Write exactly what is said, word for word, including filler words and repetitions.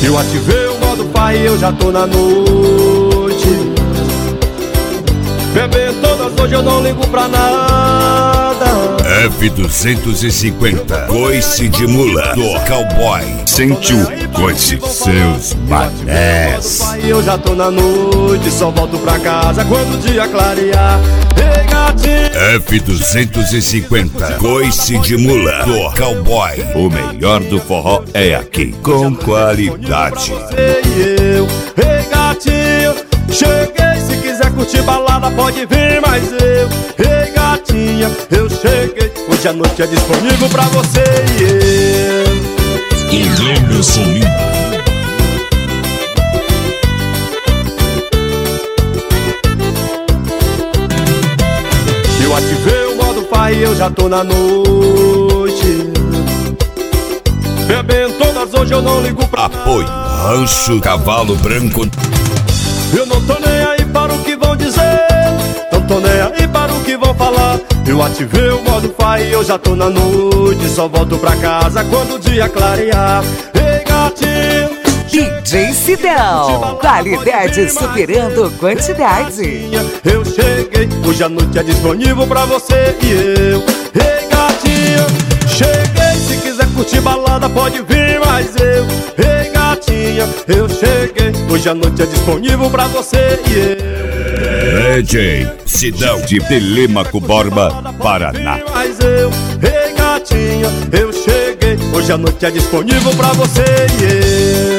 Eu ativei o modo pai e eu já tô na noite. Bebendo todas hoje eu não ligo pra nada. F duzentos e cinquenta, coice de mula do cowboy. Sentiu coice seus manés. Eu já tô na noite, só volto pra casa quando o dia clarear. Ei, gatinho. F duzentos e cinquenta, coice de mula do cowboy. O melhor do forró é aqui, com qualidade. Você e eu, ei, gatinho, cheguei, se quiser curtir balada pode vir, mas eu, ei, gatinha, eu cheguei. Hoje a noite é disponível pra você e eu. Emerson Lima. Eu ativei o modo pai e eu já tô na noite. Bebendo todas hoje eu não ligo pra Apoio Rancho Cavalo Branco. Eu não tô nem aí para o que vão dizer, não tô nem aí para o que vão falar. Eu ativei o modo pai e eu já tô na noite, só volto pra casa quando o dia clarear. Ei, gatinho. D J Sidão, qualidade superando quantidade. Eu cheguei, hoje a noite é disponível pra você e eu. Ei, gatinha, cheguei, se quiser curtir balada pode vir, mas eu. Ei, gatinha, eu cheguei, hoje a noite é disponível pra você e eu. D J Sidão de Telêmaco Borba, Paraná. Mas eu, ei, gatinha, eu cheguei, hoje a noite é disponível pra você e eu.